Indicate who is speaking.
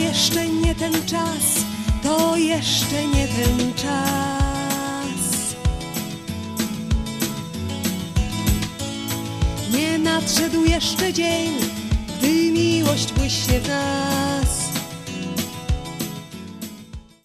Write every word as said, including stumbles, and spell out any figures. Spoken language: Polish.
Speaker 1: jeszcze nie ten czas, to jeszcze nie ten czas. Nie nadszedł jeszcze dzień, gdy miłość błyśnie w nas.